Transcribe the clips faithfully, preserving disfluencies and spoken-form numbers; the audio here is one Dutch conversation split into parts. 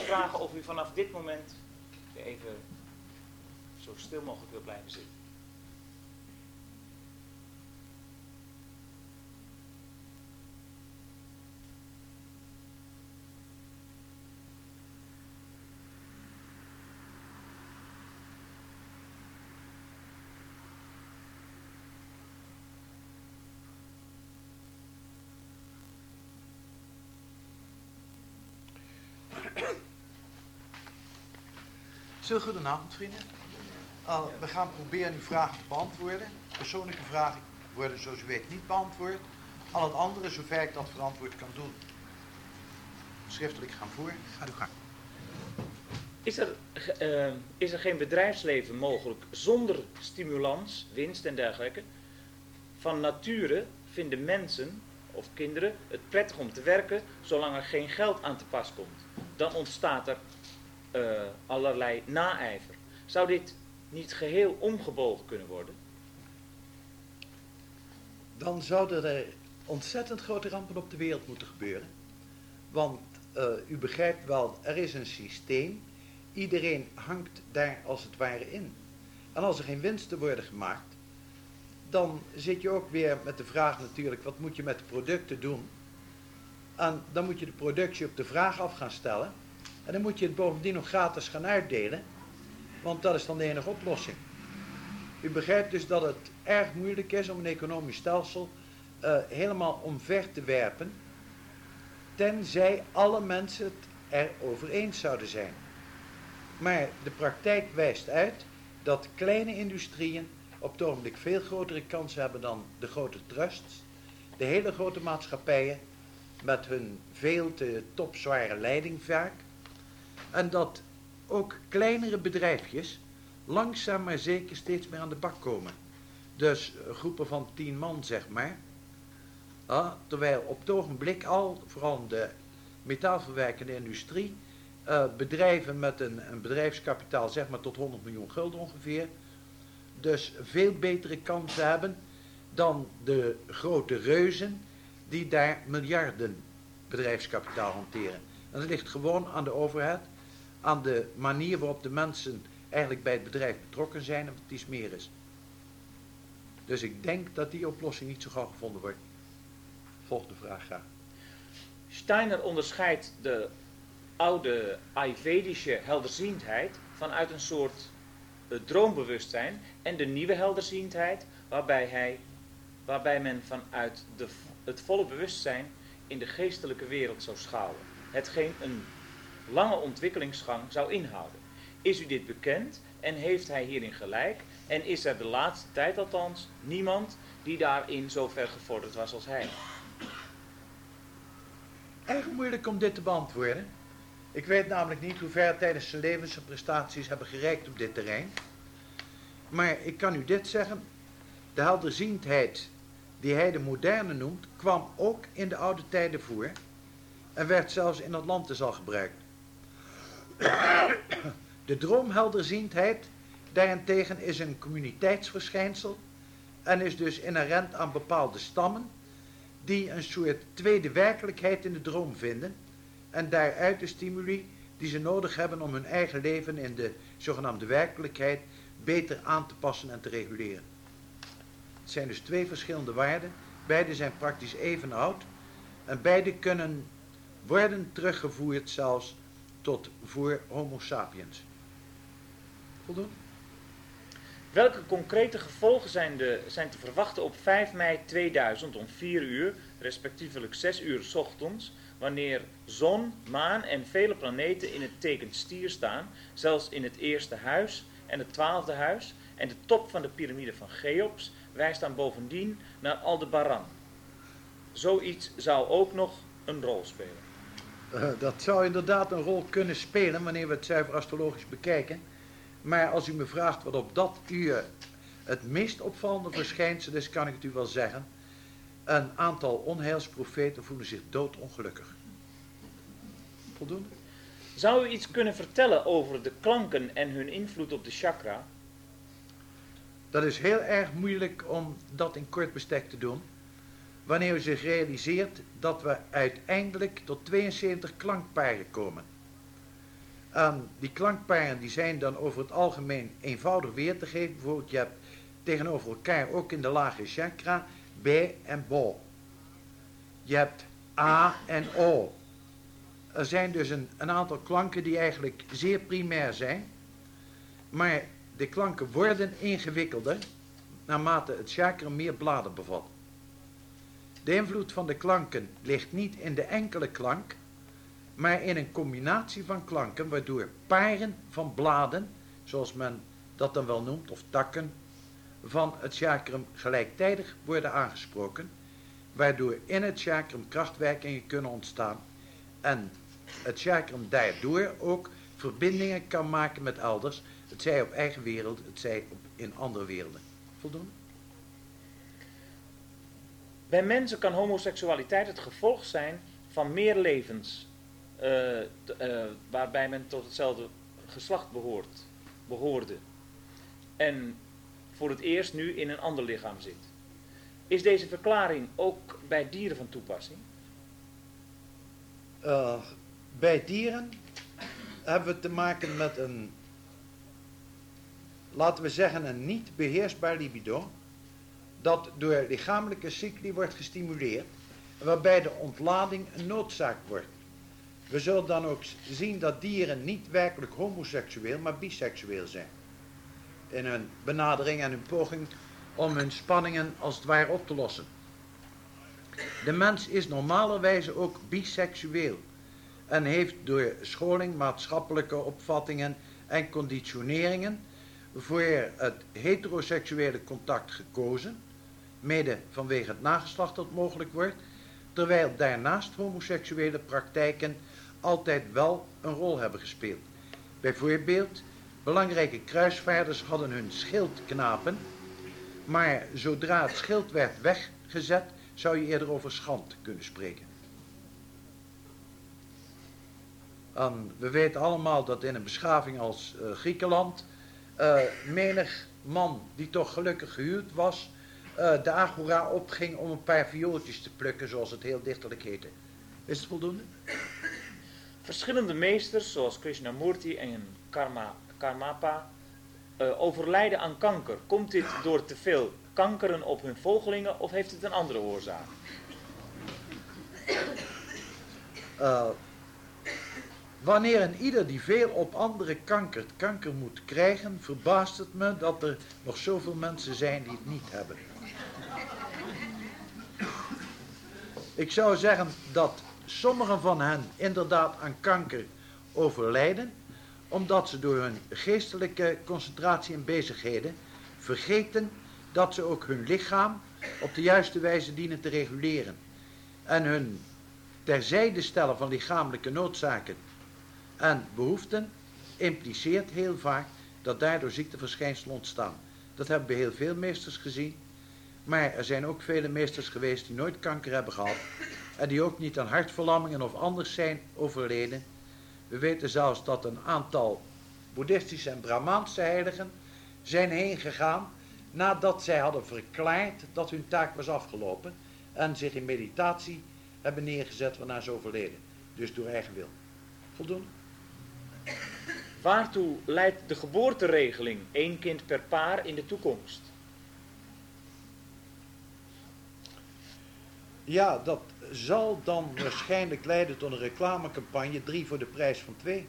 vragen of u vanaf dit moment even zo stil mogelijk wil blijven zitten. Zo, goedenavond vrienden. Uh, we gaan proberen uw vragen te beantwoorden. Persoonlijke vragen worden zoals u weet niet beantwoord. Al het andere, zover ik dat verantwoord kan doen, schriftelijk gaan voor. Ga uw gang. Is er, uh, is er geen bedrijfsleven mogelijk zonder stimulans, winst en dergelijke? Van nature vinden mensen of kinderen het prettig om te werken zolang er geen geld aan te pas komt. Dan ontstaat er uh, allerlei naijver. Zou dit niet geheel omgebogen kunnen worden? Dan zouden er ontzettend grote rampen op de wereld moeten gebeuren. Want uh, u begrijpt wel, er is een systeem. Iedereen hangt daar als het ware in. En als er geen winsten worden gemaakt, dan zit je ook weer met de vraag natuurlijk, wat moet je met de producten doen? En dan moet je de productie op de vraag af gaan stellen. En dan moet je het bovendien nog gratis gaan uitdelen. Want dat is dan de enige oplossing. U begrijpt dus dat het erg moeilijk is om een economisch stelsel uh, helemaal omver te werpen, tenzij alle mensen het erover eens zouden zijn. Maar de praktijk wijst uit dat kleine industrieën op het ogenblik veel grotere kansen hebben dan de grote trusts. De hele grote maatschappijen met hun veel te topzware leiding vaak. En dat ook kleinere bedrijfjes langzaam maar zeker steeds meer aan de bak komen. Dus groepen van tien man, zeg maar. Ah, terwijl op het ogenblik al, vooral in de metaalverwerkende industrie, uh, bedrijven met een, een bedrijfskapitaal zeg maar tot honderd miljoen gulden ongeveer, dus veel betere kansen hebben dan de grote reuzen die daar miljarden bedrijfskapitaal hanteren. En dat ligt gewoon aan de overheid, aan de manier waarop de mensen eigenlijk bij het bedrijf betrokken zijn en wat iets meer is. Dus ik denk dat die oplossing niet zo gauw gevonden wordt. Volgende vraag graag. Steiner onderscheidt de oude Ayurvedische helderziendheid vanuit een soort uh, droombewustzijn en de nieuwe helderziendheid waarbij, hij, waarbij men vanuit de, het volle bewustzijn in de geestelijke wereld zou schouwen. Hetgeen een lange ontwikkelingsgang zou inhouden. Is u dit bekend en heeft hij hierin gelijk? En is er de laatste tijd althans niemand die daarin zo ver gevorderd was als hij? Erg moeilijk om dit te beantwoorden. Ik weet namelijk niet hoe ver tijdens zijn leven zijn prestaties hebben gereikt op dit terrein. Maar ik kan u dit zeggen. De helderziendheid die hij de moderne noemt, kwam ook in de oude tijden voor. En werd zelfs in Atlantis al gebruikt. De droomhelderziendheid daarentegen is een communiteitsverschijnsel en is dus inherent aan bepaalde stammen die een soort tweede werkelijkheid in de droom vinden en daaruit de stimuli die ze nodig hebben om hun eigen leven in de zogenaamde werkelijkheid beter aan te passen en te reguleren. Het zijn dus twee verschillende waarden, beide zijn praktisch even oud en beide kunnen worden teruggevoerd zelfs tot voor Homo sapiens. Voldoende? Welke concrete gevolgen zijn, de, zijn te verwachten op vijf mei tweeduizend om vier uur, respectievelijk zes uur 's ochtends, wanneer zon, maan en vele planeten in het teken stier staan, zelfs in het eerste huis en het twaalfde huis, en de top van de piramide van Cheops wijst dan bovendien naar Aldebaran. Zoiets zou ook nog een rol spelen. Uh, dat zou inderdaad een rol kunnen spelen wanneer we het zuiver astrologisch bekijken. Maar als u me vraagt wat op dat uur het meest opvallende verschijnsel is, kan ik het u wel zeggen. Een aantal onheilsprofeten voelen zich doodongelukkig. Voldoende? Zou u iets kunnen vertellen over de klanken en hun invloed op de chakra? Dat is heel erg moeilijk om dat in kort bestek te doen. Wanneer u zich realiseert dat we uiteindelijk tot tweeënzeventig klankparen komen. En die klankparen die zijn dan over het algemeen eenvoudig weer te geven. Bijvoorbeeld je hebt tegenover elkaar ook in de lage chakra B en Bo. Je hebt A en O. Er zijn dus een, een aantal klanken die eigenlijk zeer primair zijn. Maar de klanken worden ingewikkelder naarmate het chakra meer bladen bevat. De invloed van de klanken ligt niet in de enkele klank, maar in een combinatie van klanken, waardoor paren van bladen, zoals men dat dan wel noemt, of takken, van het chakram gelijktijdig worden aangesproken, waardoor in het chakram krachtwerkingen kunnen ontstaan en het chakram daardoor ook verbindingen kan maken met elders, het zij op eigen wereld, het zij op, in andere werelden. Voldoende? Bij mensen kan homoseksualiteit het gevolg zijn van meer levens, uh, t, uh, waarbij men tot hetzelfde geslacht behoort, behoorde. En voor het eerst nu in een ander lichaam zit. Is deze verklaring ook bij dieren van toepassing? Uh, bij dieren hebben we te maken met een, laten we zeggen, een niet beheersbaar libido, dat door lichamelijke cycli wordt gestimuleerd, waarbij de ontlading een noodzaak wordt. We zullen dan ook zien dat dieren niet werkelijk homoseksueel, maar biseksueel zijn. In hun benadering en hun poging om hun spanningen als het ware op te lossen. De mens is normalerwijze ook biseksueel en heeft door scholing, maatschappelijke opvattingen en conditioneringen voor het heteroseksuele contact gekozen, mede vanwege het nageslacht dat mogelijk wordt, terwijl daarnaast homoseksuele praktijken altijd wel een rol hebben gespeeld. Bijvoorbeeld, belangrijke kruisvaarders hadden hun schildknapen, maar zodra het schild werd weggezet, zou je eerder over schand kunnen spreken. En we weten allemaal dat in een beschaving als uh, Griekenland uh, menig man die toch gelukkig gehuwd was, uh, de agora opging om een paar viooltjes te plukken, zoals het heel dichterlijk heette. Is het voldoende? Verschillende meesters, zoals Krishnamurti en Karma, Karmapa, uh, overlijden aan kanker. Komt dit door te veel kankeren op hun volgelingen of heeft het een andere oorzaak? Uh, wanneer een ieder die veel op anderen kankert, kanker moet krijgen, verbaast het me dat er nog zoveel mensen zijn die het niet hebben. Ik zou zeggen dat sommigen van hen inderdaad aan kanker overlijden, omdat ze door hun geestelijke concentratie en bezigheden vergeten dat ze ook hun lichaam op de juiste wijze dienen te reguleren. En hun terzijde stellen van lichamelijke noodzaken en behoeften impliceert heel vaak dat daardoor ziekteverschijnselen ontstaan. Dat hebben we heel veel meesters gezien, maar er zijn ook vele meesters geweest die nooit kanker hebben gehad en die ook niet aan hartverlammingen of anders zijn overleden. We weten zelfs dat een aantal boeddhistische en brahmaanse heiligen zijn heen gegaan nadat zij hadden verklaard dat hun taak was afgelopen en zich in meditatie hebben neergezet waarna ze overleden. Dus door eigen wil. Voldoende? Waartoe leidt de geboorteregeling één kind per paar in de toekomst? Ja, dat zal dan waarschijnlijk leiden tot een reclamecampagne, drie voor de prijs van twee.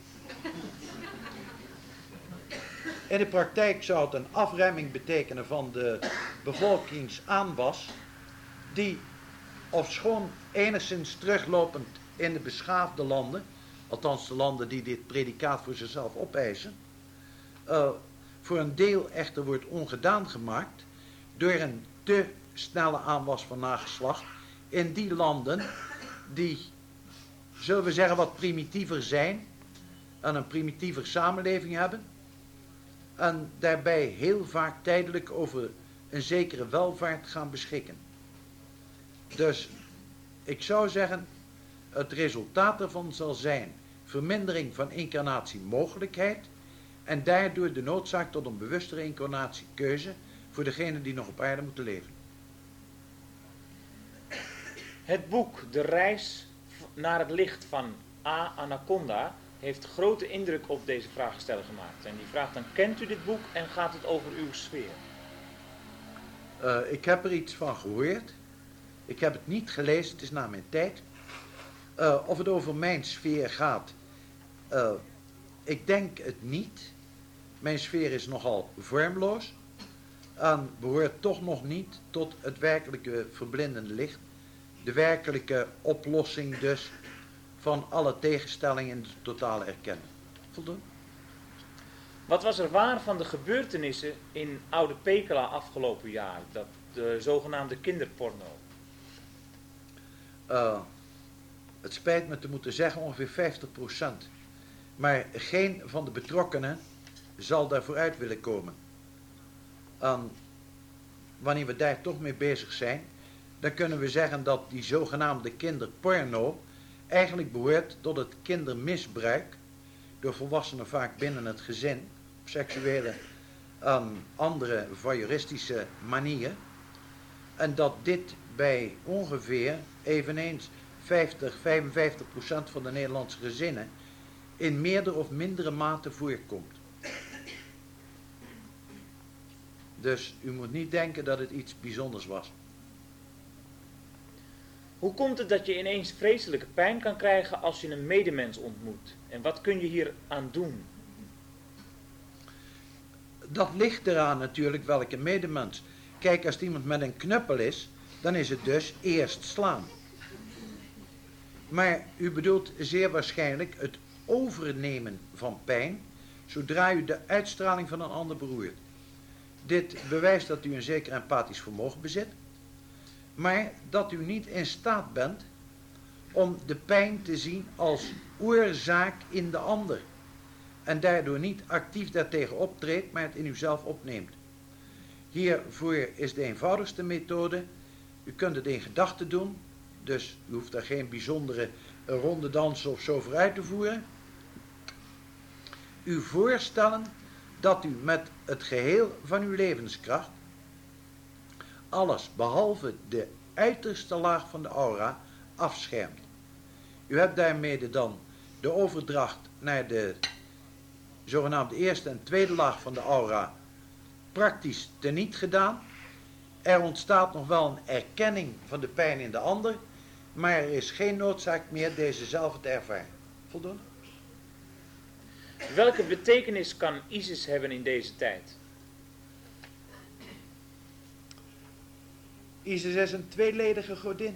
In de praktijk zou het een afremming betekenen van de bevolkingsaanwas, die, ofschoon enigszins teruglopend in de beschaafde landen, althans de landen die dit predicaat voor zichzelf opeisen, uh, voor een deel echter wordt ongedaan gemaakt door een te snelle aanwas van nageslacht in die landen die, zullen we zeggen, wat primitiever zijn en een primitiever samenleving hebben en daarbij heel vaak tijdelijk over een zekere welvaart gaan beschikken. Dus ik zou zeggen, het resultaat daarvan zal zijn vermindering van incarnatiemogelijkheid en daardoor de noodzaak tot een bewustere incarnatiekeuze voor degenen die nog op aarde moeten leven. Het boek De Reis naar het Licht van A. Anaconda heeft grote indruk op deze vraagsteller gemaakt. En die vraagt dan, kent u dit boek en gaat het over uw sfeer? Uh, ik heb er iets van gehoord. Ik heb het niet gelezen, het is na mijn tijd. Uh, of het over mijn sfeer gaat, uh, ik denk het niet. Mijn sfeer is nogal vormloos en behoort toch nog niet tot het werkelijke verblindende licht. De werkelijke oplossing dus van alle tegenstellingen in de totale erkenning. Voldoende? Wat was er waar van de gebeurtenissen in Oude Pekela afgelopen jaar? Dat de zogenaamde kinderporno. Uh, het spijt me te moeten zeggen, ongeveer vijftig procent. Maar geen van de betrokkenen zal daarvoor uit willen komen. En wanneer we daar toch mee bezig zijn, dan kunnen we zeggen dat die zogenaamde kinderporno eigenlijk behoort tot het kindermisbruik door volwassenen vaak binnen het gezin, op seksuele en andere voyeuristische manieren. En dat dit bij ongeveer eveneens vijftig, vijfenvijftig procent van de Nederlandse gezinnen in meerdere of mindere mate voorkomt. Dus u moet niet denken dat het iets bijzonders was. Hoe komt het dat je ineens vreselijke pijn kan krijgen als je een medemens ontmoet? En wat kun je hier aan doen? Dat ligt eraan natuurlijk welke medemens. Kijk, als iemand met een knuppel is, dan is het dus eerst slaan. Maar u bedoelt zeer waarschijnlijk het overnemen van pijn, zodra u de uitstraling van een ander beroert. Dit bewijst dat u een zeker empathisch vermogen bezit, maar dat u niet in staat bent om de pijn te zien als oorzaak in de ander. En daardoor niet actief daartegen optreedt, maar het in uzelf opneemt. Hiervoor is de eenvoudigste methode. U kunt het in gedachten doen, dus u hoeft daar geen bijzondere ronde dansen of zo voor uit te voeren. U voorstellen dat u met het geheel van uw levenskracht alles behalve de uiterste laag van de aura afschermt. U hebt daarmee dan de overdracht naar de zogenaamde eerste en tweede laag van de aura praktisch teniet gedaan. Er ontstaat nog wel een erkenning van de pijn in de ander, maar er is geen noodzaak meer deze zelf te ervaren. Voldoende? Welke betekenis kan Isis hebben in deze tijd? Isis is een tweeledige godin.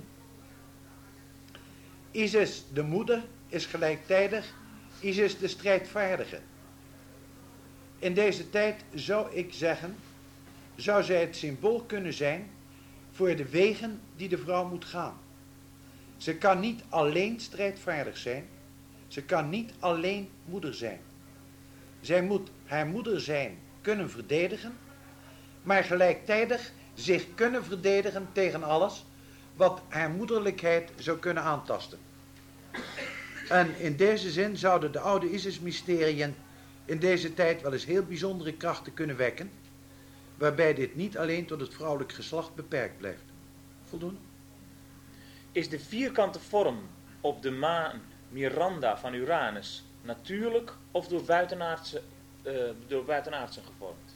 Isis, de moeder, is gelijktijdig Isis de strijdvaardige. In deze tijd zou ik zeggen, zou zij het symbool kunnen zijn voor de wegen die de vrouw moet gaan. Ze kan niet alleen strijdvaardig zijn, ze kan niet alleen moeder zijn. Zij moet haar moeder zijn kunnen verdedigen, maar gelijktijdig zich kunnen verdedigen tegen alles wat haar moederlijkheid zou kunnen aantasten. En in deze zin zouden de oude Isis-mysteriën in deze tijd wel eens heel bijzondere krachten kunnen wekken, waarbij dit niet alleen tot het vrouwelijk geslacht beperkt blijft. Voldoende? Is de vierkante vorm op de maan Miranda van Uranus natuurlijk of door buitenaardse, uh, door buitenaardse gevormd?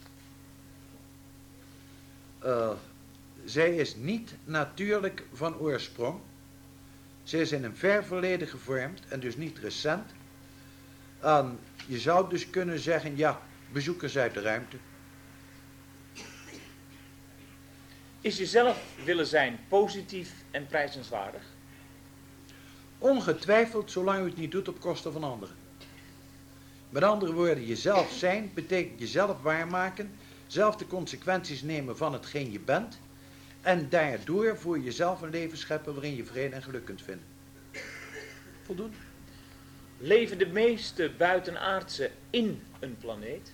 Uh, zij is niet natuurlijk van oorsprong. Zij is in een ver verleden gevormd en dus niet recent. En je zou dus kunnen zeggen, ja, bezoekers uit de ruimte. Is jezelf willen zijn positief en prijzenswaardig? Ongetwijfeld, zolang u het niet doet op kosten van anderen. Met andere woorden, jezelf zijn betekent jezelf waarmaken, zelf de consequenties nemen van hetgeen je bent en daardoor voor jezelf een leven scheppen waarin je vrede en geluk kunt vinden. Voldoende? Leven de meeste buitenaardse in een planeet?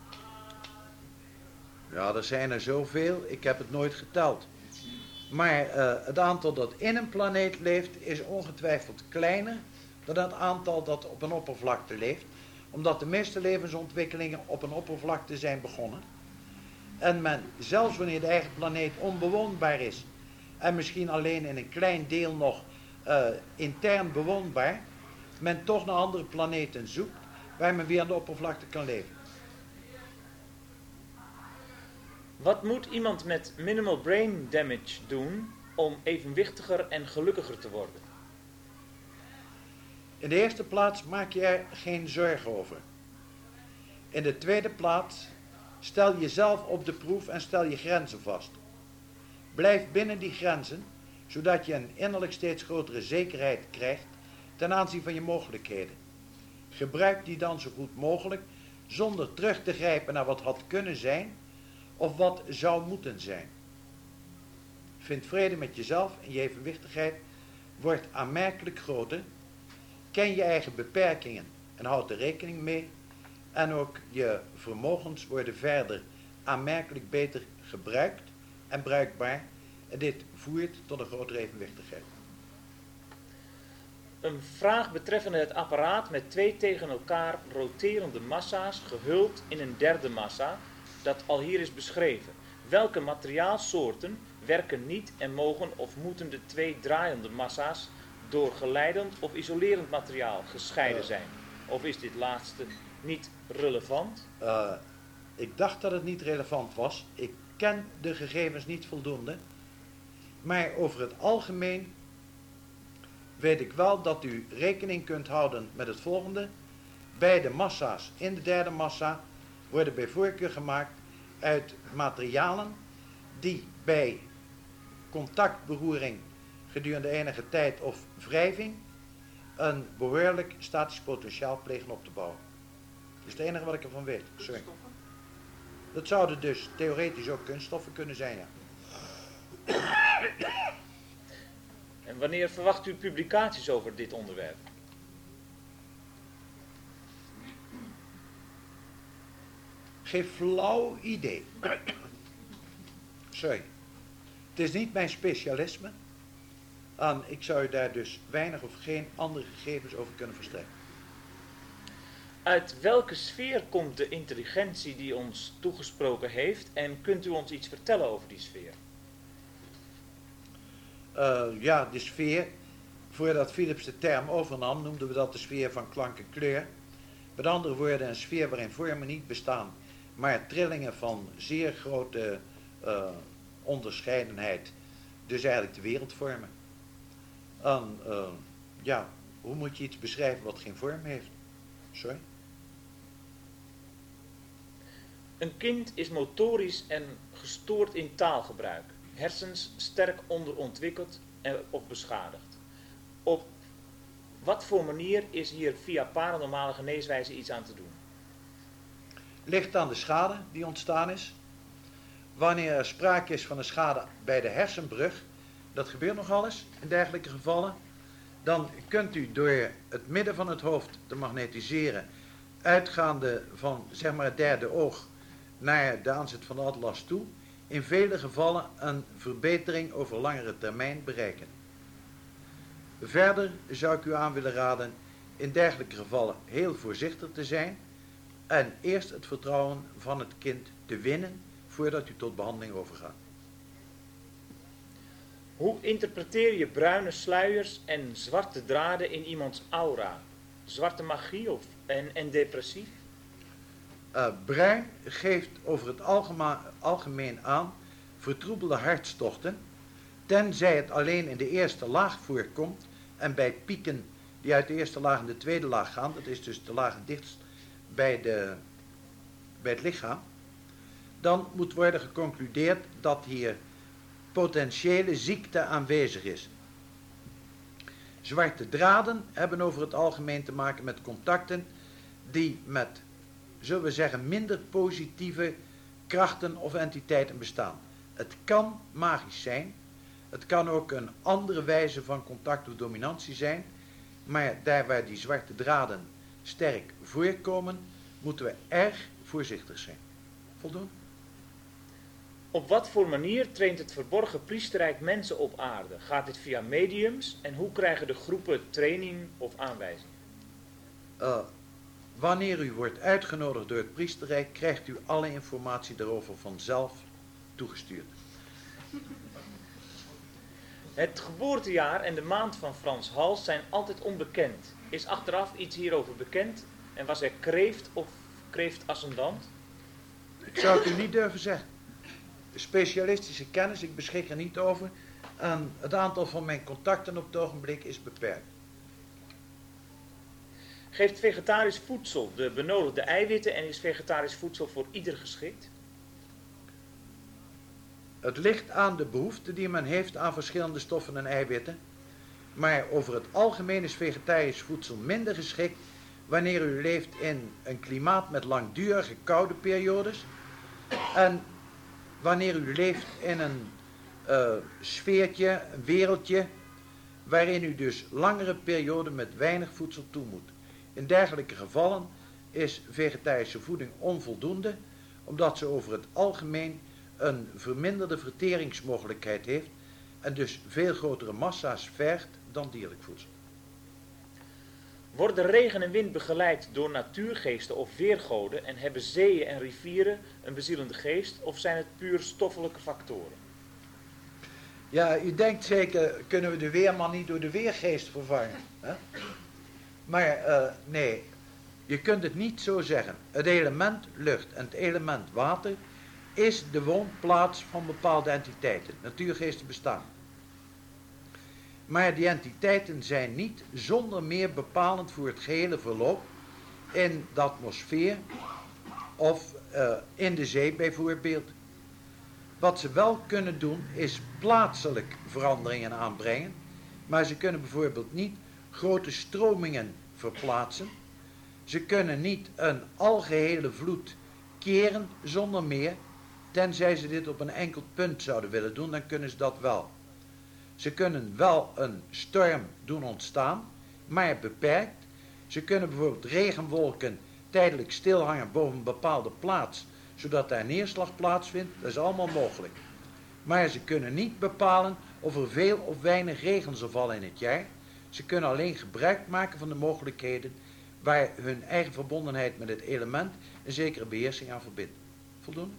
Ja, er zijn er zoveel, ik heb het nooit geteld. Maar uh, het aantal dat in een planeet leeft is ongetwijfeld kleiner dan het aantal dat op een oppervlakte leeft, omdat de meeste levensontwikkelingen op een oppervlakte zijn begonnen. En men, zelfs wanneer de eigen planeet onbewoonbaar is en misschien alleen in een klein deel nog uh, intern bewoonbaar, men toch naar andere planeten zoekt waar men weer aan de oppervlakte kan leven. Wat moet iemand met minimal brain damage doen om evenwichtiger en gelukkiger te worden? In de eerste plaats maak je er geen zorgen over. In de tweede plaats stel jezelf op de proef en stel je grenzen vast. Blijf binnen die grenzen, zodat je een innerlijk steeds grotere zekerheid krijgt ten aanzien van je mogelijkheden. Gebruik die dan zo goed mogelijk, zonder terug te grijpen naar wat had kunnen zijn of wat zou moeten zijn. Vind vrede met jezelf en je evenwichtigheid wordt aanmerkelijk groter. Ken je eigen beperkingen en houd er rekening mee. En ook je vermogens worden verder aanmerkelijk beter gebruikt en bruikbaar. En dit voert tot een grotere evenwichtigheid. Een vraag betreffende het apparaat met twee tegen elkaar roterende massa's gehuld in een derde massa, dat al hier is beschreven. Welke materiaalsoorten werken niet en mogen of moeten de twee draaiende massa's door geleidend of isolerend materiaal gescheiden zijn? Of is dit laatste niet relevant? Uh, ik dacht dat het niet relevant was. Ik ken de gegevens niet voldoende. Maar over het algemeen weet ik wel dat u rekening kunt houden met het volgende. Beide massa's in de derde massa worden bij voorkeur gemaakt uit materialen die bij contactberoering gedurende enige tijd of wrijving een behoorlijk statisch potentiaal plegen op te bouwen. Dat is het enige wat ik ervan weet. Sorry. Dat zouden dus theoretisch ook kunststoffen kunnen zijn, ja. En wanneer verwacht u publicaties over dit onderwerp? Geen flauw idee. Sorry. Het is niet mijn specialisme. En ik zou u daar dus weinig of geen andere gegevens over kunnen verstrekken. Uit welke sfeer komt de intelligentie die ons toegesproken heeft en kunt u ons iets vertellen over die sfeer? Uh, ja, de sfeer, voordat Philips de term overnam, noemden we dat de sfeer van klank en kleur. Met andere woorden, een sfeer waarin vormen niet bestaan, maar trillingen van zeer grote uh, onderscheidenheid, dus eigenlijk de wereld vormen. En uh, ja, hoe moet je iets beschrijven wat geen vorm heeft? Sorry? Een kind is motorisch en gestoord in taalgebruik. Hersens sterk onderontwikkeld of beschadigd. Op wat voor manier is hier via paranormale geneeswijze iets aan te doen? Ligt aan de schade die ontstaan is. Wanneer er sprake is van een schade bij de hersenbrug, dat gebeurt nogal eens in dergelijke gevallen, dan kunt u door het midden van het hoofd te magnetiseren, uitgaande van zeg maar het derde oog naar de aanzet van de atlas toe, in vele gevallen een verbetering over langere termijn bereiken. Verder zou ik u aan willen raden in dergelijke gevallen heel voorzichtig te zijn en eerst het vertrouwen van het kind te winnen voordat u tot behandeling overgaat. Hoe interpreteer je bruine sluiers en zwarte draden in iemands aura? Zwarte magie of, en, en depressief? Uh, bruin geeft over het algemeen, algemeen aan vertroebelde hartstochten, tenzij het alleen in de eerste laag voorkomt en bij pieken die uit de eerste laag in de tweede laag gaan, dat is dus de laag het dichtst bij, de, bij het lichaam, dan moet worden geconcludeerd dat hier potentiële ziekte aanwezig is. Zwarte draden hebben over het algemeen te maken met contacten die met, zullen we zeggen, minder positieve krachten of entiteiten bestaan. Het kan magisch zijn, het kan ook een andere wijze van contact of dominantie zijn, maar daar waar die zwarte draden sterk voorkomen, moeten we erg voorzichtig zijn. Voldoen? Op wat voor manier traint het verborgen priesterrijk mensen op aarde? Gaat dit via mediums en hoe krijgen de groepen training of aanwijzing? Uh, wanneer u wordt uitgenodigd door het priesterrijk, krijgt u alle informatie daarover vanzelf toegestuurd. Het geboortejaar en de maand van Frans Hals zijn altijd onbekend. Is achteraf iets hierover bekend en was er kreeft of kreeftascendant? Ik zou het u niet durven zeggen. Specialistische kennis, ik beschik er niet over. En het aantal van mijn contacten op het ogenblik is beperkt. Geeft vegetarisch voedsel de benodigde eiwitten en is vegetarisch voedsel voor ieder geschikt? Het ligt aan de behoefte die men heeft aan verschillende stoffen en eiwitten. Maar over het algemeen is vegetarisch voedsel minder geschikt wanneer u leeft in een klimaat met langdurige koude periodes. En wanneer u leeft in een uh, sfeertje, een wereldje, waarin u dus langere perioden met weinig voedsel toe moet. In dergelijke gevallen is vegetarische voeding onvoldoende, omdat ze over het algemeen een verminderde verteringsmogelijkheid heeft en dus veel grotere massa's vergt dan dierlijk voedsel. Worden regen en wind begeleid door natuurgeesten of weergoden en hebben zeeën en rivieren een bezielende geest of zijn het puur stoffelijke factoren? Ja, u denkt zeker, kunnen we de weerman niet door de weergeest vervangen? Hè? Maar uh, nee, je kunt het niet zo zeggen. Het element lucht en het element water is de woonplaats van bepaalde entiteiten. Natuurgeesten bestaan. Maar die entiteiten zijn niet zonder meer bepalend voor het gehele verloop in de atmosfeer of uh, in de zee bijvoorbeeld. Wat ze wel kunnen doen is plaatselijk veranderingen aanbrengen, maar ze kunnen bijvoorbeeld niet grote stromingen verplaatsen. Ze kunnen niet een algehele vloed keren zonder meer, tenzij ze dit op een enkel punt zouden willen doen, dan kunnen ze dat wel. Ze kunnen wel een storm doen ontstaan, maar beperkt. Ze kunnen bijvoorbeeld regenwolken tijdelijk stilhangen boven een bepaalde plaats, zodat daar neerslag plaatsvindt. Dat is allemaal mogelijk. Maar ze kunnen niet bepalen of er veel of weinig regen zal vallen in het jaar. Ze kunnen alleen gebruik maken van de mogelijkheden waar hun eigen verbondenheid met het element een zekere beheersing aan verbindt. Voldoende?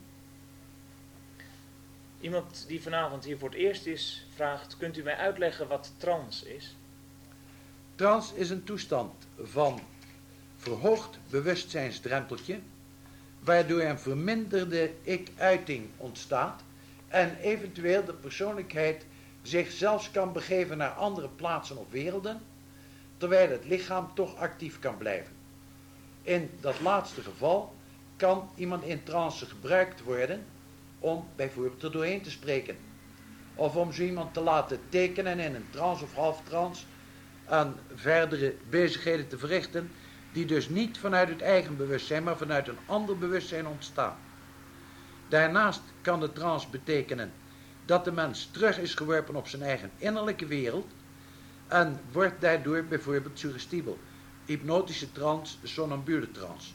Iemand die vanavond hier voor het eerst is, vraagt, kunt u mij uitleggen wat trance is? Trance is een toestand van verhoogd bewustzijnsdrempeltje, waardoor een verminderde ik-uiting ontstaat en eventueel de persoonlijkheid zich zelfs kan begeven naar andere plaatsen of werelden, terwijl het lichaam toch actief kan blijven. In dat laatste geval kan iemand in trance gebruikt worden om bijvoorbeeld er doorheen te spreken. Of om zo iemand te laten tekenen in een trance of halftrance aan verdere bezigheden te verrichten, die dus niet vanuit het eigen bewustzijn, maar vanuit een ander bewustzijn ontstaan. Daarnaast kan de trance betekenen dat de mens terug is geworpen op zijn eigen innerlijke wereld en wordt daardoor bijvoorbeeld suggestibel. Hypnotische trance, somnambule trance.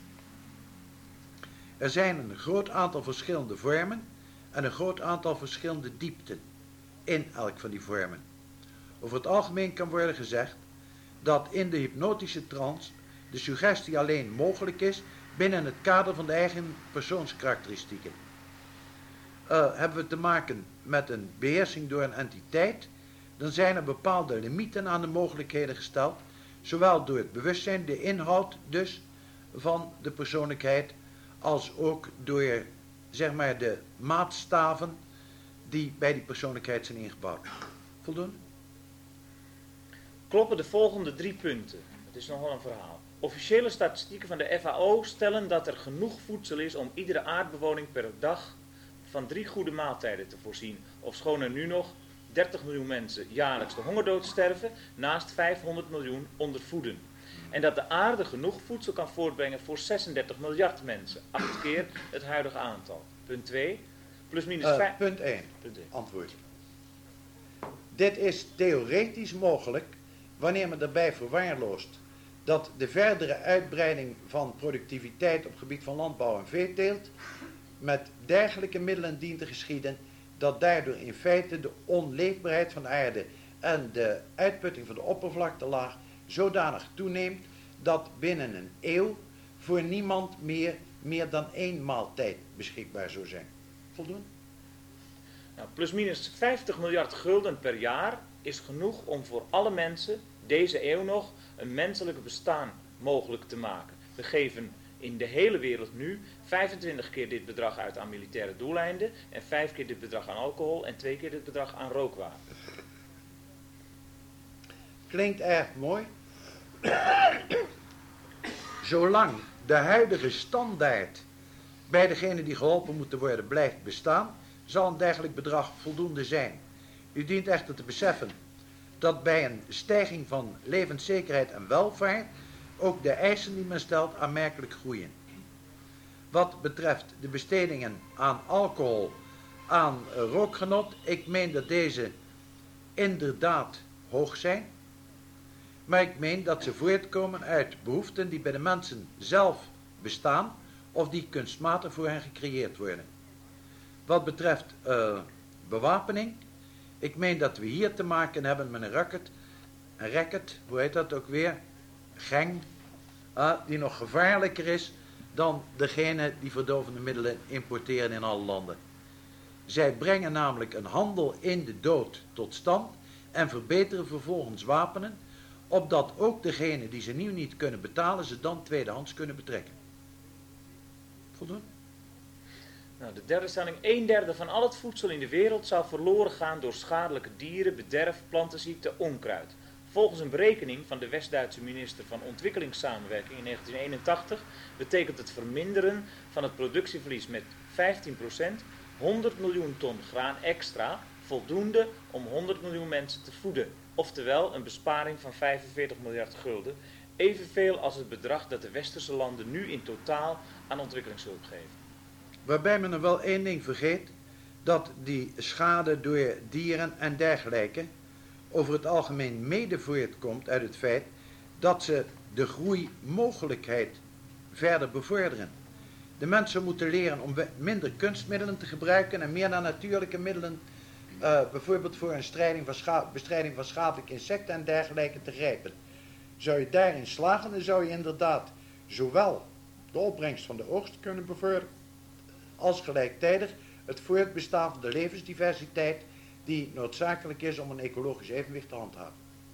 Er zijn een groot aantal verschillende vormen en een groot aantal verschillende diepten in elk van die vormen. Over het algemeen kan worden gezegd dat in de hypnotische trance de suggestie alleen mogelijk is binnen het kader van de eigen persoonskarakteristieken. Uh, hebben we te maken met een beheersing door een entiteit, dan zijn er bepaalde limieten aan de mogelijkheden gesteld, zowel door het bewustzijn, de inhoud dus van de persoonlijkheid, als ook door, zeg maar, de maatstaven die bij die persoonlijkheid zijn ingebouwd. Voldoende? Kloppen de volgende drie punten. Het is nogal een verhaal. Officiële statistieken van de F A O stellen dat er genoeg voedsel is om iedere aardbewoning per dag van drie goede maaltijden te voorzien. Ofschoon er nu nog dertig miljoen mensen jaarlijks de hongerdood sterven, naast vijfhonderd miljoen ondervoeden. En dat de aarde genoeg voedsel kan voortbrengen voor zesendertig miljard mensen. Acht keer het huidige aantal. Punt twee. Plus minus Uh, vijf. punt één. Punt één. Antwoord. Dit is theoretisch mogelijk wanneer men daarbij verwaarloost dat de verdere uitbreiding van productiviteit op het gebied van landbouw en veeteelt met dergelijke middelen dient te geschieden, dat daardoor in feite de onleefbaarheid van de aarde en de uitputting van de oppervlaktelaag zodanig toeneemt dat binnen een eeuw voor niemand meer meer dan één maaltijd beschikbaar zou zijn. Voldoende? Nou, plusminus vijftig miljard gulden per jaar is genoeg om voor alle mensen deze eeuw nog een menselijk bestaan mogelijk te maken. We geven in de hele wereld nu vijfentwintig keer dit bedrag uit aan militaire doeleinden en vijf keer dit bedrag aan alcohol en twee keer dit bedrag aan rookwapen. Klinkt erg mooi. Zolang de huidige standaard bij degene die geholpen moeten worden blijft bestaan, zal een dergelijk bedrag voldoende zijn. U dient echter te beseffen dat bij een stijging van levenszekerheid en welvaart ook de eisen die men stelt aanmerkelijk groeien. Wat betreft de bestedingen aan alcohol, aan rookgenot, ik meen dat deze inderdaad hoog zijn, maar ik meen dat ze voortkomen uit behoeften die bij de mensen zelf bestaan of die kunstmatig voor hen gecreëerd worden. Wat betreft uh, bewapening, ik meen dat we hier te maken hebben met een racket, een racket, hoe heet dat ook weer, gang, uh, die nog gevaarlijker is dan degene die verdovende middelen importeren in alle landen. Zij brengen namelijk een handel in de dood tot stand en verbeteren vervolgens wapenen, opdat ook degenen die ze nieuw niet kunnen betalen, ze dan tweedehands kunnen betrekken. Voldoen? Nou, de derde stelling. Een derde van al het voedsel in de wereld zou verloren gaan door schadelijke dieren, bederf, plantenziekte, onkruid. Volgens een berekening van de West-Duitse minister van Ontwikkelingssamenwerking in negentien eenentachtig betekent het verminderen van het productieverlies met vijftien procent honderd miljoen ton graan extra, voldoende om honderd miljoen mensen te voeden. Oftewel een besparing van vijfenveertig miljard gulden, evenveel als het bedrag dat de westerse landen nu in totaal aan ontwikkelingshulp geven. Waarbij men er wel één ding vergeet, dat die schade door dieren en dergelijke over het algemeen mede voortkomt uit het feit dat ze de groeimogelijkheid verder bevorderen. De mensen moeten leren om minder kunstmiddelen te gebruiken en meer naar natuurlijke middelen, uh, bijvoorbeeld voor een strijding van scha- bestrijding van schadelijke insecten en dergelijke te grijpen. Zou je daarin slagen, dan zou je inderdaad zowel de opbrengst van de oogst kunnen bevorderen, als gelijktijdig het voortbestaan van de levensdiversiteit die noodzakelijk is om een ecologisch evenwicht te handhaven.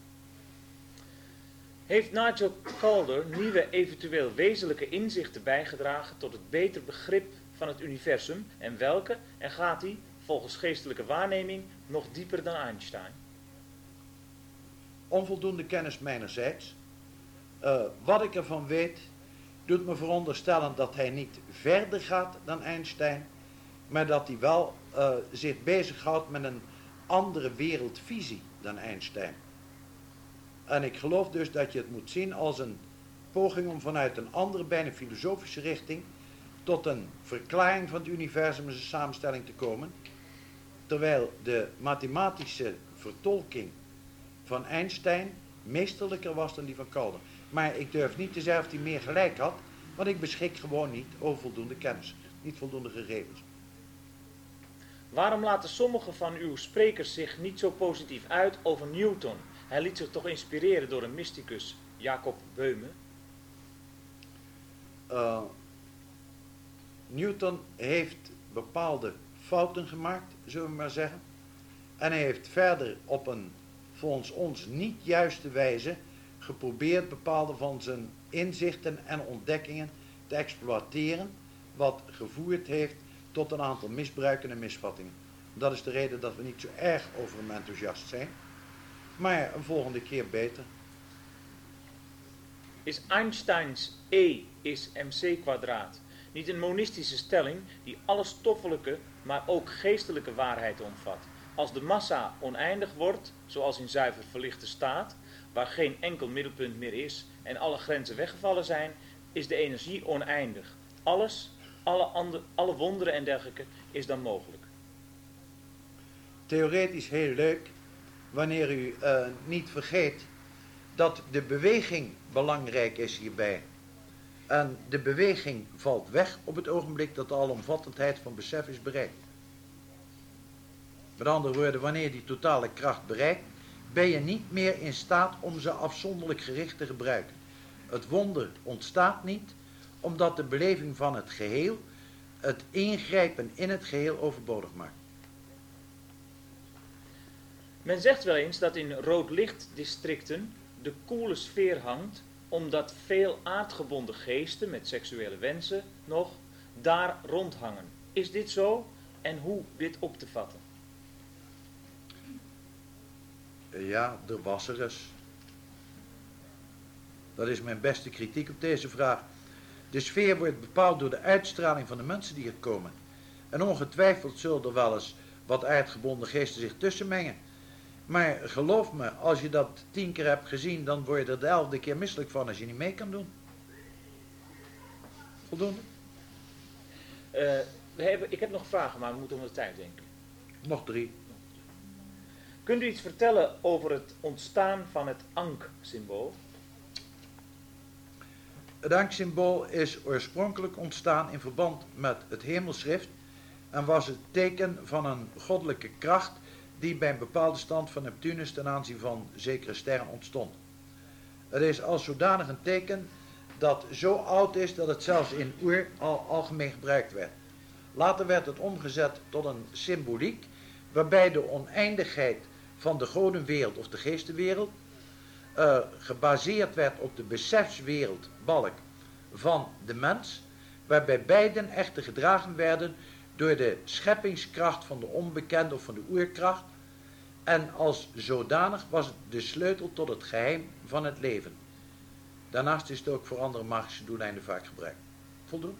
Heeft Nigel Calder nieuwe eventueel wezenlijke inzichten bijgedragen tot het beter begrip van het universum en welke, en gaat hij, volgens geestelijke waarneming, nog dieper dan Einstein? Onvoldoende kennis mijnerzijds. Uh, wat ik ervan weet, doet me veronderstellen dat hij niet verder gaat dan Einstein, maar dat hij wel uh, zich bezighoudt met een andere wereldvisie dan Einstein. En ik geloof dus dat je het moet zien als een poging om vanuit een andere, bijna filosofische richting tot een verklaring van het universum en zijn samenstelling te komen, terwijl de mathematische vertolking van Einstein meesterlijker was dan die van Calder. Maar ik durf niet te zeggen of hij meer gelijk had, want ik beschik gewoon niet over voldoende kennis, niet voldoende gegevens. Waarom laten sommige van uw sprekers zich niet zo positief uit over Newton? Hij liet zich toch inspireren door een mysticus, Jacob Böhme? Uh, Newton heeft bepaalde fouten gemaakt, zullen we maar zeggen. En hij heeft verder op een volgens ons niet juiste wijze geprobeerd bepaalde van zijn inzichten en ontdekkingen te exploiteren, wat gevoerd heeft tot een aantal misbruiken en misvattingen. Dat is de reden dat we niet zo erg over hem enthousiast zijn, maar een volgende keer beter. Is Einsteins E is mc kwadraat niet een monistische stelling die alle stoffelijke, maar ook geestelijke waarheid omvat? Als de massa oneindig wordt, zoals in zuiver verlichte staat, waar geen enkel middelpunt meer is en alle grenzen weggevallen zijn, is de energie oneindig. Alles, alle, andere, alle wonderen en dergelijke is dan mogelijk. Theoretisch heel leuk, wanneer u uh, niet vergeet dat de beweging belangrijk is hierbij. En de beweging valt weg op het ogenblik dat de alomvattendheid van besef is bereikt. Met andere woorden, wanneer je die totale kracht bereikt, ben je niet meer in staat om ze afzonderlijk gericht te gebruiken. Het wonder ontstaat niet, omdat de beleving van het geheel het ingrijpen in het geheel overbodig maakt. Men zegt wel eens dat in roodlichtdistricten de koele sfeer hangt, omdat veel aardgebonden geesten met seksuele wensen nog daar rondhangen. Is dit zo en hoe dit op te vatten? Ja, er was er eens. Dat is mijn beste kritiek op deze vraag. De sfeer wordt bepaald door de uitstraling van de mensen die er komen. En ongetwijfeld zullen er wel eens wat aardgebonden geesten zich tussen mengen. Maar geloof me, als je dat tien keer hebt gezien, dan word je er de elfde keer misselijk van als je niet mee kan doen. Voldoende? Uh, we hebben, ik heb nog vragen, maar we moeten om de tijd denken. Nog drie. Kunt u iets vertellen over het ontstaan van het Ankh-symbool? Het Ankh-symbool is oorspronkelijk ontstaan in verband met het hemelschrift en was het teken van een goddelijke kracht die bij een bepaalde stand van Neptunus ten aanzien van zekere sterren ontstond. Het is als zodanig een teken dat zo oud is dat het zelfs in Oer al algemeen gebruikt werd. Later werd het omgezet tot een symboliek waarbij de oneindigheid van de godenwereld of de geestenwereld uh, gebaseerd werd op de besefswereld, balk, van de mens, waarbij beiden echter gedragen werden door de scheppingskracht van de onbekende of van de oerkracht, en als zodanig was het de sleutel tot het geheim van het leven. Daarnaast is het ook voor andere magische doeleinden vaak gebruikt. Voldoende?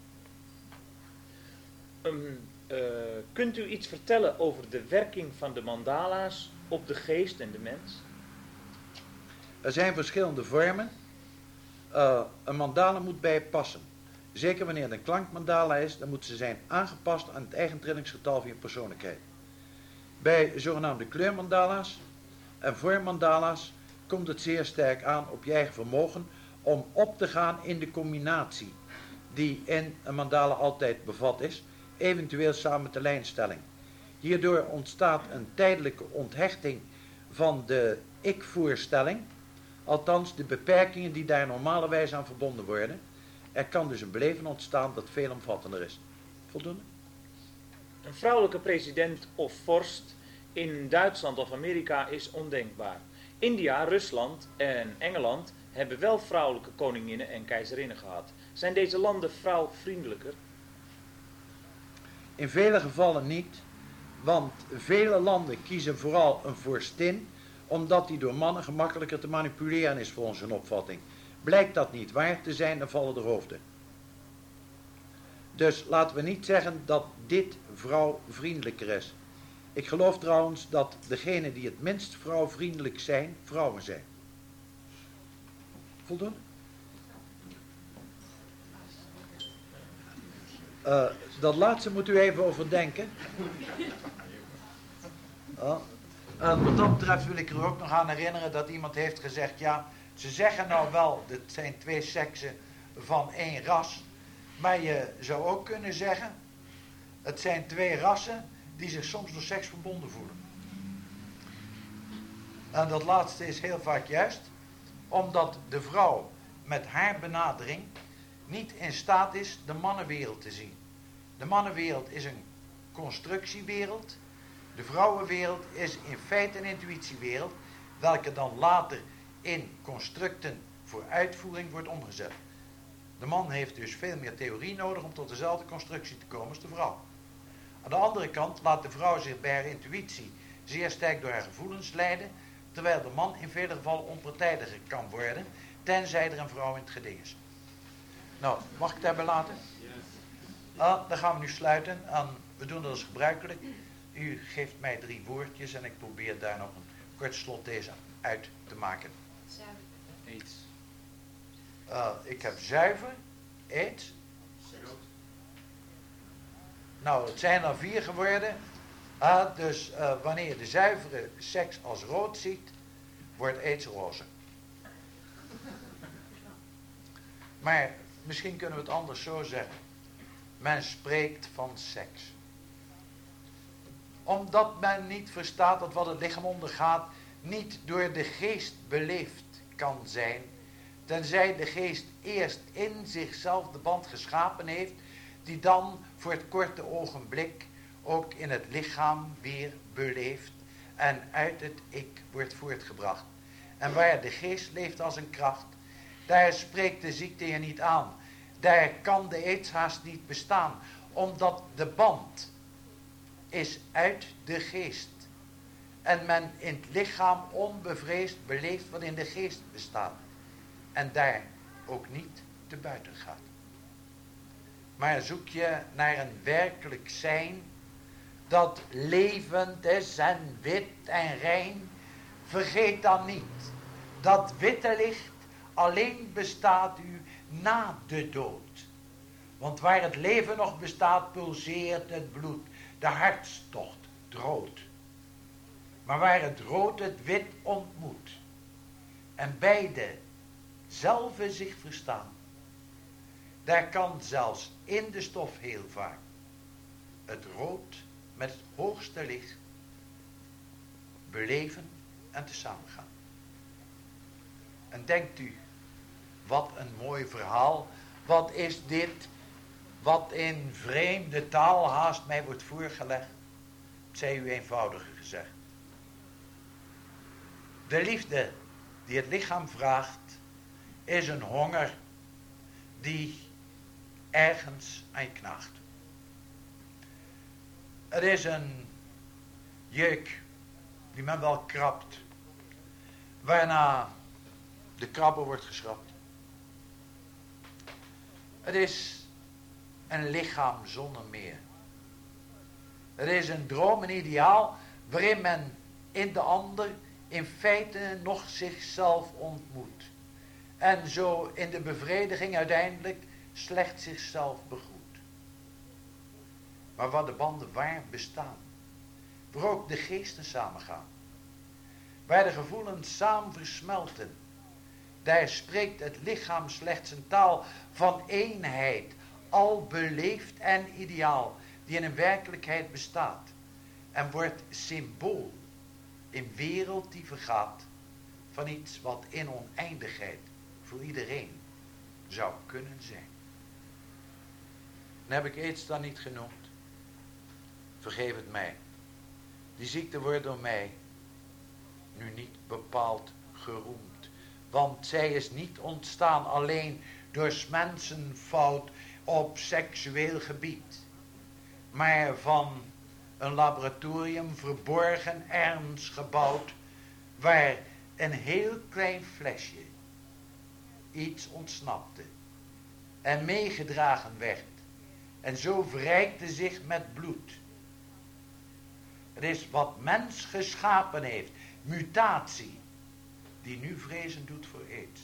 Um, uh, kunt u iets vertellen over de werking van de mandala's op de geest en de mens? Er zijn verschillende vormen. Uh, een mandala moet bij je passen. Zeker wanneer het een klankmandala is, dan moet ze zijn aangepast aan het eigen trillingsgetal van je persoonlijkheid. Bij zogenaamde kleurmandala's en vormmandala's komt het zeer sterk aan op je eigen vermogen om op te gaan in de combinatie die in een mandala altijd bevat is, eventueel samen met de lijnstelling. Hierdoor ontstaat een tijdelijke onthechting van de ik-voorstelling, althans de beperkingen die daar normalerwijs aan verbonden worden. Er kan dus een beleven ontstaan dat veelomvattender is. Voldoende? Een vrouwelijke president of vorst in Duitsland of Amerika is ondenkbaar. India, Rusland en Engeland hebben wel vrouwelijke koninginnen en keizerinnen gehad. Zijn deze landen vrouwvriendelijker? In vele gevallen niet, want vele landen kiezen vooral een vorstin, omdat die door mannen gemakkelijker te manipuleren is volgens hun opvatting. Blijkt dat niet waar te zijn, dan vallen de hoofden. Dus laten we niet zeggen dat dit vrouwvriendelijker is. Ik geloof trouwens dat degenen die het minst vrouwvriendelijk zijn, vrouwen zijn. Voldoende? Uh, dat laatste moet u even overdenken. Uh, en wat dat betreft wil ik er ook nog aan herinneren dat iemand heeft gezegd, ja, ze zeggen nou wel, dit zijn twee seksen van één ras, maar je zou ook kunnen zeggen, het zijn twee rassen die zich soms door seks verbonden voelen. En dat laatste is heel vaak juist, omdat de vrouw met haar benadering niet in staat is de mannenwereld te zien. De mannenwereld is een constructiewereld, de vrouwenwereld is in feite een intuïtiewereld, welke dan later in constructen voor uitvoering wordt omgezet. De man heeft dus veel meer theorie nodig om tot dezelfde constructie te komen als de vrouw. Aan de andere kant laat de vrouw zich bij haar intuïtie zeer sterk door haar gevoelens leiden, terwijl de man in vele gevallen onpartijdiger kan worden, tenzij er een vrouw in het geding is. Nou, mag ik het daarbij laten? Ah, dan gaan we nu sluiten. En we doen dat als gebruikelijk. U geeft mij drie woordjes en ik probeer daar nog een kort slotthese uit te maken. Zuiver. Aids. Uh, ik heb zuiver, aids. Nou, het zijn er vier geworden. Uh, dus uh, wanneer je de zuivere seks als rood ziet, wordt aids roze. Maar misschien kunnen we het anders zo zeggen. Men spreekt van seks. Omdat men niet verstaat dat wat het lichaam ondergaat niet door de geest beleefd kan zijn, tenzij de geest eerst in zichzelf de band geschapen heeft, die dan voor het korte ogenblik ook in het lichaam weer beleeft en uit het ik wordt voortgebracht. En waar de geest leeft als een kracht, daar spreekt de ziekte je niet aan. Daar kan de aidshaast niet bestaan, omdat de band is uit de geest. En men in het lichaam onbevreesd beleeft wat in de geest bestaat. En daar ook niet te buiten gaat. Maar zoek je naar een werkelijk zijn dat levend is en wit en rein, vergeet dan niet dat witte licht alleen bestaat u na de dood. Want waar het leven nog bestaat, pulseert het bloed, de hartstocht rood. Maar waar het rood het wit ontmoet en beide zelve zich verstaan, daar kan zelfs in de stof heel vaak het rood met het hoogste licht beleven en tezamen gaan. En denkt u, wat een mooi verhaal, wat is dit, wat in vreemde taal haast mij wordt voorgelegd, zij u eenvoudiger gezegd. De liefde die het lichaam vraagt, is een honger die ergens aan je knaagt. Het is een jeuk die men wel krabt, waarna de krabber wordt geschrapt. Het is een lichaam zonder meer. Het is een droom, een ideaal, waarin men in de ander in feite nog zichzelf ontmoet. En zo in de bevrediging uiteindelijk slecht zichzelf begroet. Maar waar de banden waar bestaan, waar ook de geesten samengaan, waar de gevoelens samen versmelten, daar spreekt het lichaam slechts een taal van eenheid, al beleefd en ideaal, die in een werkelijkheid bestaat, en wordt symbool in wereld die vergaat van iets wat in oneindigheid voor iedereen zou kunnen zijn. En heb ik aids dan niet genoemd? Vergeef het mij. Die ziekte wordt door mij nu niet bepaald geroemd. Want zij is niet ontstaan alleen door 's mensen fout op seksueel gebied. Maar van een laboratorium verborgen ergens gebouwd, waar een heel klein flesje iets ontsnapte en meegedragen werd en zo verrijkte zich met bloed. Het is wat mens geschapen heeft, mutatie, die nu vrezen doet voor aids.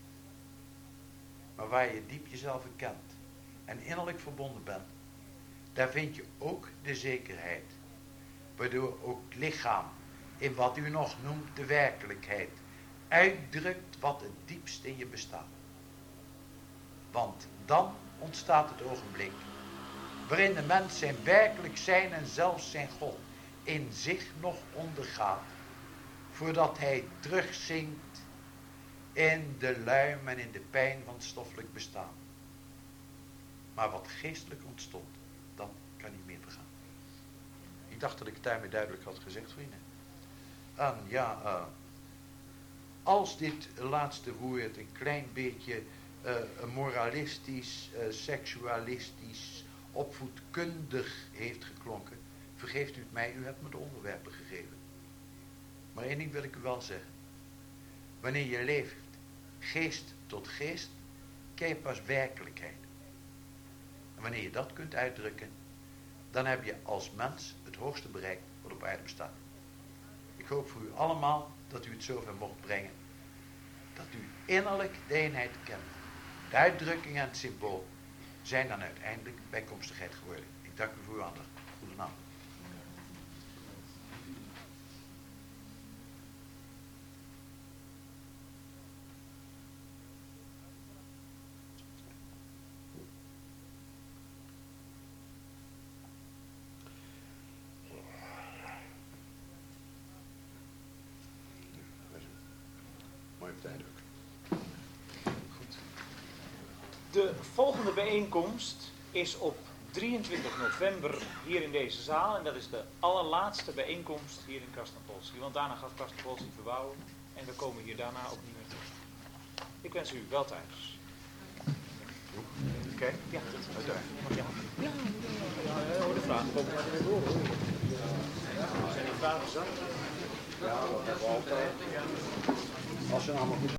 Maar waar je diep jezelf kent en innerlijk verbonden bent, daar vind je ook de zekerheid, waardoor ook het lichaam in wat u nog noemt de werkelijkheid uitdrukt wat het diepst in je bestaat. Want dan ontstaat het ogenblik waarin de mens zijn werkelijk zijn en zelfs zijn God in zich nog ondergaat, voordat hij terugzinkt in de luim en in de pijn van het stoffelijk bestaan. Maar wat geestelijk ontstond, dat kan niet meer vergaan. Ik dacht dat ik het daarmee duidelijk had gezegd, vrienden. En ja, uh, als dit laatste woord een klein beetje uh, moralistisch, uh, seksualistisch, opvoedkundig heeft geklonken, vergeeft u het mij, u hebt me de onderwerpen gegeven. Maar één ding wil ik u wel zeggen. Wanneer je leeft, geest tot geest, ken je pas werkelijkheid. En wanneer je dat kunt uitdrukken, dan heb je als mens het hoogste bereikt wat op aarde bestaat. Ik hoop voor u allemaal dat u het zover mocht brengen, dat u innerlijk de eenheid kent. De uitdrukking en het symbool zijn dan uiteindelijk bijkomstigheid geworden. Ik dank u voor uw aandacht. Goedenavond. De volgende bijeenkomst is op drieëntwintig november hier in deze zaal. En dat is de allerlaatste bijeenkomst hier in Krasnopolski. Want daarna gaat Krasnopolski verbouwen. En we komen hier daarna ook niet meer terug. Ik wens u wel thuis. Oké? Okay. Ja, dat Uiteraard. Ja, ja, ja, ja, de vragen komen maar weer door. Zijn die vragen zo? Ja, dat hebben we altijd. Als ze allemaal goed